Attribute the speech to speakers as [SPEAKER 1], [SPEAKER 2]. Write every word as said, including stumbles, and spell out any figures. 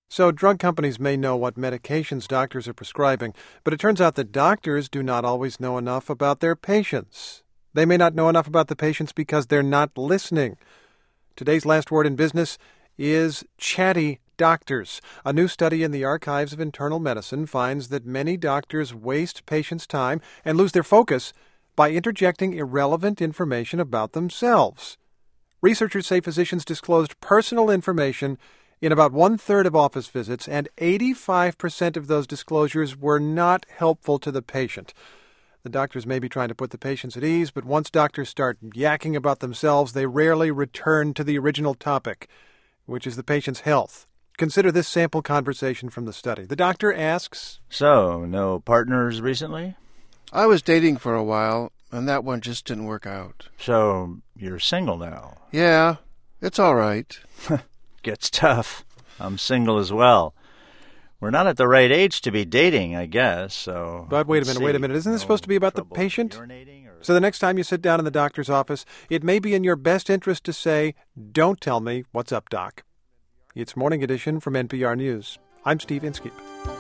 [SPEAKER 1] So drug companies may know what medications doctors are prescribing, but it turns out that doctors do not always know enough about their patients. They may not know enough about the patients because they're not listening. Today's last word in business is chatty doctors. A new study in the Archives of Internal Medicine finds that many doctors waste patients' time and lose their focus by interjecting irrelevant information about themselves. Researchers say physicians disclosed personal information in about one-third of office visits, and eighty-five percent of those disclosures were not helpful to the patient. The doctors may be trying to put the patients at ease, but once doctors start yakking about themselves, they rarely return to the original topic, which is the patient's health. Consider this sample conversation from the study. The doctor asks,
[SPEAKER 2] So, no partners recently?
[SPEAKER 3] I was dating for a while, and that one just didn't work out.
[SPEAKER 2] So, you're single now?
[SPEAKER 3] Yeah, it's all right.
[SPEAKER 2] Gets tough. I'm single as well. We're not at the right age to be dating, I guess, so...
[SPEAKER 1] But wait a minute,
[SPEAKER 2] see.
[SPEAKER 1] wait a minute. Isn't this
[SPEAKER 2] No
[SPEAKER 1] supposed to be about the
[SPEAKER 2] trouble
[SPEAKER 1] patient?
[SPEAKER 2] urinating or...
[SPEAKER 1] So the next time you sit down in the doctor's office, it may be in your best interest to say, "Don't tell me what's up, Doc." It's Morning Edition from N P R News. I'm Steve Inskeep.